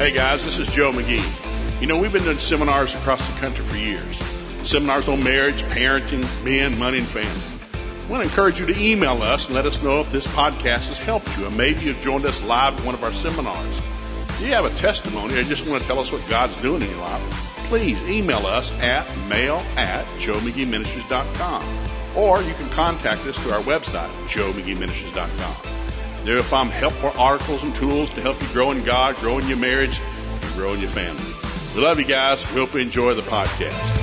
Hey guys, this is Joe McGee. You know, we've been doing seminars across the country for years. Seminars on marriage, parenting, men, money, and family. I want to encourage you to email us and let us know if this podcast has helped you, and maybe you've joined us live at one of our seminars. If you have a testimony or just want to tell us what God's doing in your life, please email us at mail@joemcgeeministries.com, or you can contact us through our website, joemcgeeministries.com. There you'll find helpful articles and tools to help you grow in God, grow in your marriage, and grow in your family. We love you guys. We hope you enjoy the podcast.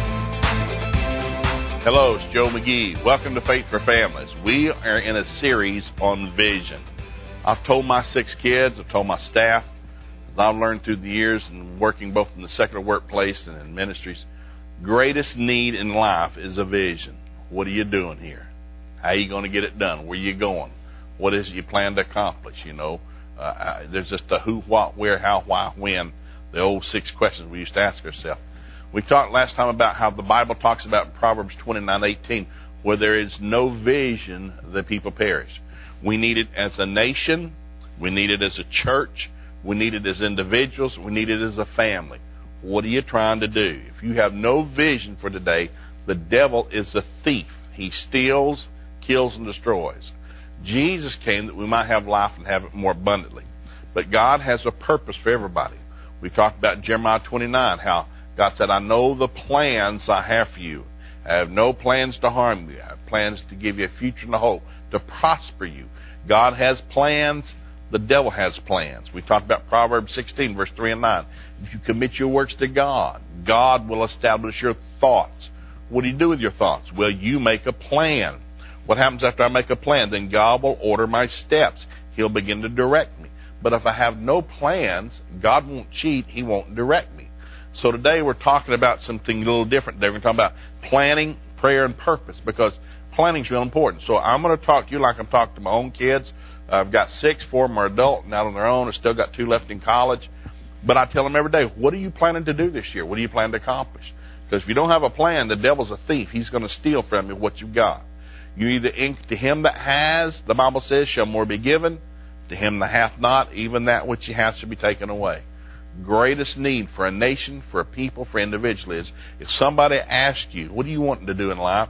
Hello, it's Joe McGee. Welcome to Faith for Families. We are in a series on vision. I've told my 6 kids, I've told my staff, as I've learned through the years and working both in the secular workplace and in ministries, greatest need in life is a vision. What are you doing here? How are you going to get it done? Where are you going? What is it you plan to accomplish? You know, there's just the who, what, where, how, why, when, the old 6 questions we used to ask ourselves. We talked last time about how the Bible talks about in Proverbs 29:18, where there is no vision, the people perish. We need it as a nation. We need it as a church. We need it as individuals. We need it as a family. What are you trying to do? If you have no vision for today, the devil is a thief. He steals, kills, and destroys. Jesus came that we might have life and have it more abundantly. But God has a purpose for everybody. We talked about Jeremiah 29, how God said, I know the plans I have for you. I have no plans to harm you. I have plans to give you a future and a hope, to prosper you. God has plans. The devil has plans. We talked about Proverbs 16, verse 3 and 9. If you commit your works to God, God will establish your thoughts. What do you do with your thoughts? Well, you make a plan. What happens after I make a plan? Then God will order my steps. He'll begin to direct me. But if I have no plans, God won't cheat. He won't direct me. So today we're talking about something a little different. Today we're talking about planning, prayer, and purpose, because planning is real important. So I'm going to talk to you like I'm talking to my own kids. I've got 6, 4 of them are adult and out on their own. I've still got 2 left in college. But I tell them every day, what are you planning to do this year? What do you plan to accomplish? Because if you don't have a plan, the devil's a thief. He's going to steal from you what you've got. You either to him that has, the Bible says, shall more be given. To him that hath not, even that which he hath shall be taken away. Greatest need for a nation, for a people, for individual is, if somebody asks you, what do you want to do in life?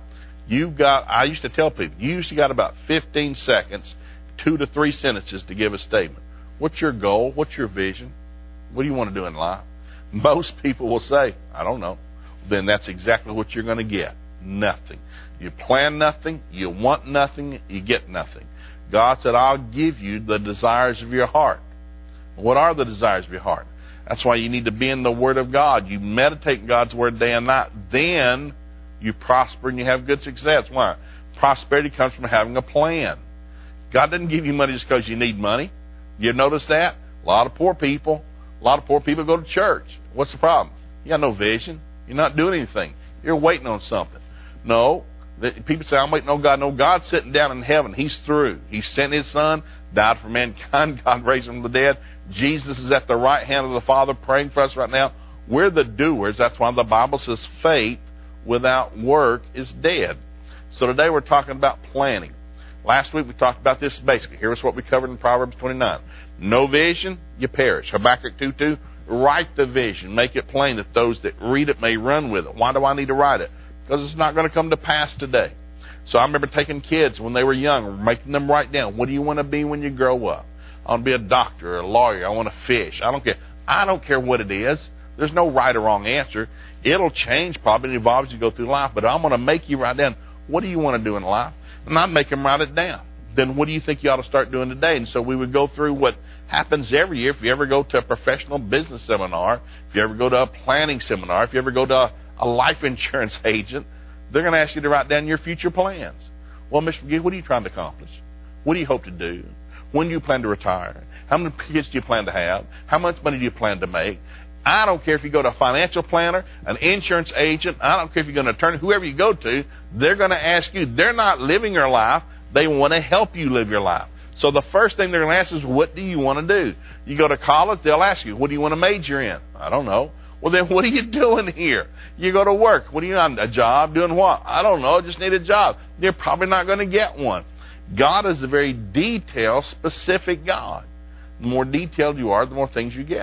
I used to tell people, you usually got about 15 seconds, 2 to 3 sentences to give a statement. What's your goal? What's your vision? What do you want to do in life? Most people will say, I don't know. Then that's exactly what you're going to get. Nothing. You plan nothing, you want nothing, you get nothing. God said, I'll give you the desires of your heart. What are the desires of your heart? That's why you need to be in the Word of God. You meditate in God's Word day and night. Then you prosper and you have good success. Why? Prosperity comes from having a plan. God doesn't give you money just because you need money. You notice that? A lot of poor people go to church. What's the problem? You got no vision. You're not doing anything. You're waiting on something. No. People say, I'm waiting on God. No, God's sitting down in heaven. He's through. He sent His Son, died for mankind. God raised Him from the dead. Jesus is at the right hand of the Father praying for us right now. We're the doers. That's why the Bible says faith without work is dead. So today we're talking about planning. Last week we talked about this basically. Here's what we covered in Proverbs 29. No vision, you perish. Habakkuk 2:2, write the vision. Make it plain that those that read it may run with it. Why do I need to write it? Because it's not going to come to pass today. So I remember taking kids when they were young, making them write down, what do you want to be when you grow up? I want to be a doctor or a lawyer. I want to fish. I don't care. I don't care what it is. There's no right or wrong answer. It'll change probably and evolve as you go through life. But I'm going to make you write down, what do you want to do in life? And I'd make them write it down. Then what do you think you ought to start doing today? And so we would go through what happens every year. If you ever go to a professional business seminar, if you ever go to a planning seminar, if you ever go to a life insurance agent, they're going to ask you to write down your future plans. Well, Mr. McGee, what are you trying to accomplish? What do you hope to do? When do you plan to retire? How many kids do you plan to have? How much money do you plan to make? I don't care if you go to a financial planner, an insurance agent. I don't care if you go to an attorney, whoever you go to, they're going to ask you. They're not living your life. They want to help you live your life. So the first thing they're going to ask is, what do you want to do? You go to college, they'll ask you, what do you want to major in? I don't know. Well, then what are you doing here? You go to work. What are you on? A job? Doing what? I don't know. Just need a job. You're probably not going to get one. God is a very detailed, specific God. The more detailed you are, the more things you get.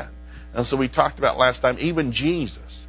And so we talked about last time, even Jesus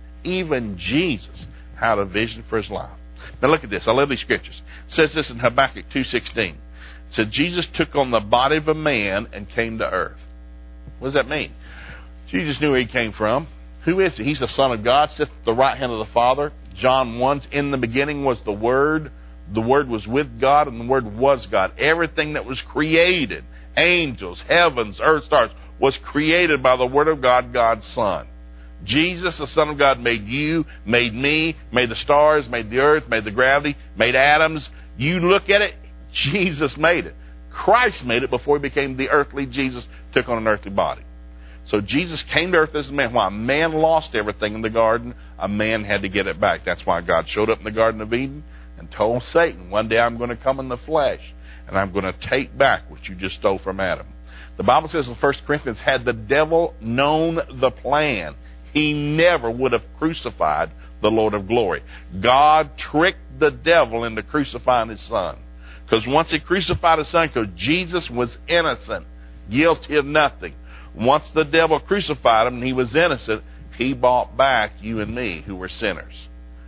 had a vision for his life. Now look at this. I love these scriptures. It says this in Habakkuk 2:16. It said, Jesus took on the body of a man and came to earth. What does that mean? Jesus knew where he came from. Who is he? He's the Son of God, sits at the right hand of the Father. John 1, in the beginning was the Word. The Word was with God, and the Word was God. Everything that was created, angels, heavens, earth, stars, was created by the Word of God, God's Son. Jesus, the Son of God, made you, made me, made the stars, made the earth, made the gravity, made atoms. You look at it, Jesus made it. Christ made it before he became the earthly Jesus, took on an earthly body. So Jesus came to earth as a man. Why? Man lost everything in the garden. A man had to get it back. That's why God showed up in the Garden of Eden and told Satan, one day I'm going to come in the flesh and I'm going to take back what you just stole from Adam. The Bible says in 1 Corinthians, had the devil known the plan, he never would have crucified the Lord of glory. God tricked the devil into crucifying his son. Because once he crucified his son, because Jesus was innocent, guilty of nothing. Once the devil crucified him and he was innocent, he bought back you and me who were sinners.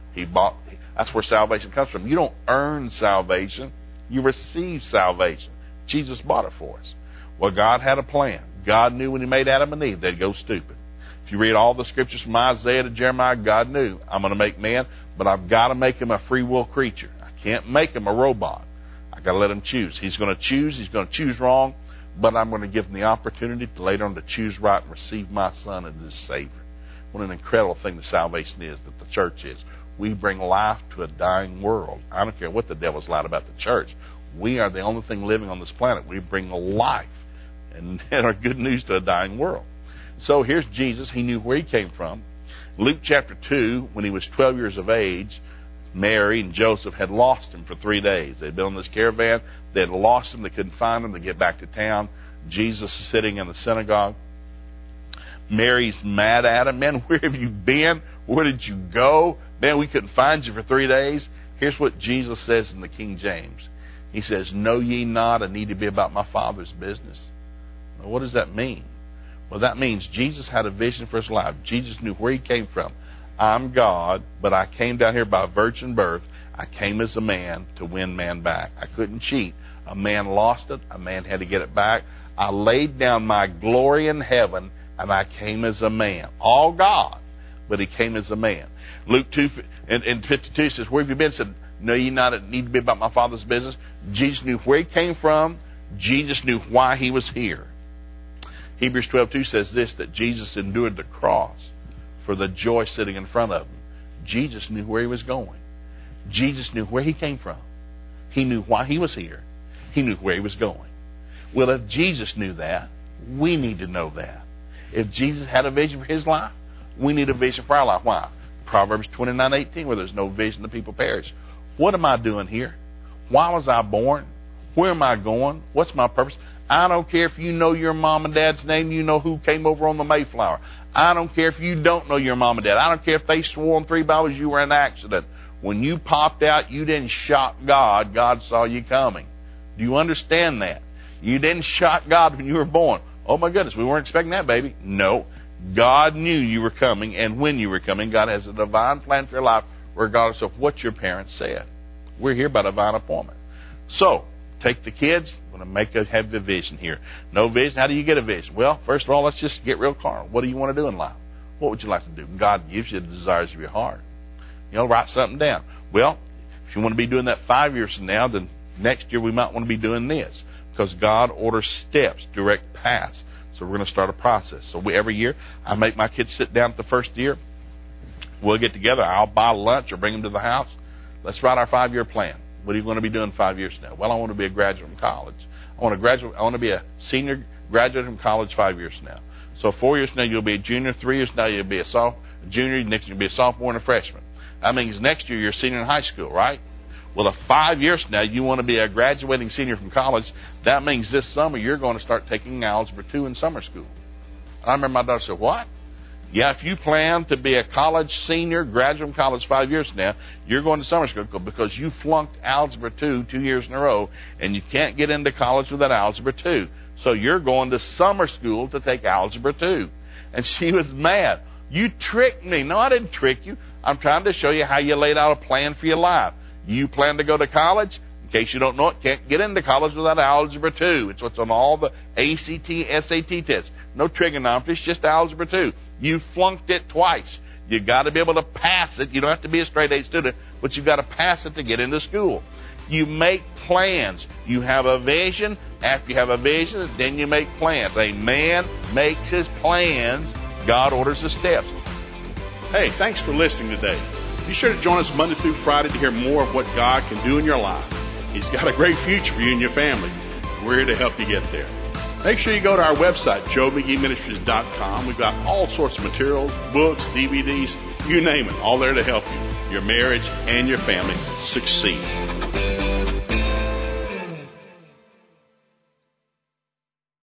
That's where salvation comes from. You don't earn salvation. You receive salvation. Jesus bought it for us. Well, God had a plan. God knew when he made Adam and Eve, they'd go stupid. If you read all the scriptures from Isaiah to Jeremiah, God knew, I'm going to make man, but I've got to make him a free will creature. I can't make him a robot. I've got to let him choose. He's going to choose wrong, but I'm going to give him the opportunity to later on to choose right and receive my son as his Savior. What an incredible thing the salvation is, that the church is. We bring life to a dying world. I don't care what the devil's lied about the church. We are the only thing living on this planet. We bring life and our good news to a dying world. So here's Jesus. He knew where he came from. Luke chapter 2, when he was 12 years of age, Mary and Joseph had lost him for 3 days. They'd been in this caravan. They had lost him. They couldn't find him. They get back to town. Jesus is sitting in the synagogue. Mary's mad at him. Man, where have you been? Where did you go? Man, we couldn't find you for 3 days. Here's what Jesus says in the King James. He says, know ye not I need to be about my Father's business? Well, what does that mean? Well, that means Jesus had a vision for his life. Jesus knew where he came from. I'm God, but I came down here by virgin birth. I came as a man to win man back. I couldn't cheat. A man lost it. A man had to get it back. I laid down my glory in heaven, and I came as a man. All God, but he came as a man. Luke 2 and 52 says, where have you been? He said, know ye not it need to be about my Father's business? Jesus knew where he came from. Jesus knew why he was here. Hebrews 12:2 says this, that Jesus endured the cross for the joy sitting in front of him. Jesus knew where he was going. Jesus knew where he came from. He knew why he was here. He knew where he was going. Well, if Jesus knew that, we need to know that. If Jesus had a vision for his life, we need a vision for our life. Why? Proverbs 29:18, where there's no vision, the people perish. What am I doing here? Why was I born? Where am I going? What's my purpose? I don't care if you know your mom and dad's name, you know who came over on the Mayflower. I don't care if you don't know your mom and dad. I don't care if they swore on 3 Bibles you were in an accident. When you popped out, you didn't shock God. God saw you coming. Do you understand that? You didn't shock God when you were born. Oh my goodness, we weren't expecting that, baby. No. God knew you were coming, and when you were coming, God has a divine plan for your life, regardless of what your parents said. We're here by divine appointment. So, take the kids. I'm going to have the vision here. No vision. How do you get a vision? Well, first of all, let's just get real carnal. What do you want to do in life? What would you like to do? God gives you the desires of your heart. Write something down. Well, if you want to be doing that 5 years from now, then next year we might want to be doing this, because God orders steps, direct paths. So we're going to start a process. So every year I make my kids sit down at the first year. We'll get together. I'll buy lunch or bring them to the house. Let's write our 5-year plan. What are you going to be doing 5 years from now? Well, I want to be a graduate from college. I want to be a senior graduate from college 5 years from now. So 4 years from now, you'll be a junior. 3 years from now, you'll be a junior. Next year, you'll be a sophomore and a freshman. That means next year, you're a senior in high school, right? Well, if 5 years from now, you want to be a graduating senior from college, that means this summer, you're going to start taking Algebra 2 in summer school. And I remember my daughter said, what? Yeah, if you plan to be a college senior, graduate from college 5 years from now, you're going to summer school because you flunked Algebra 2 2 years in a row, and you can't get into college without Algebra 2. So you're going to summer school to take Algebra 2. And she was mad. You tricked me. No, I didn't trick you. I'm trying to show you how you laid out a plan for your life. You plan to go to college. In case you don't know it, can't get into college without Algebra 2. It's what's on all the ACT, SAT tests. No trigonometry, it's just Algebra 2. You flunked it twice. You got to be able to pass it. You don't have to be a straight A student, but you've got to pass it to get into school. You make plans. You have a vision. After you have a vision, then you make plans. A man makes his plans. God orders the steps. Hey, thanks for listening today. Be sure to join us Monday through Friday to hear more of what God can do in your life. He's got a great future for you and your family. We're here to help you get there. Make sure you go to our website, joemcgeeministries.com. We've got all sorts of materials, books, DVDs, you name it, all there to help you, your marriage, and your family succeed.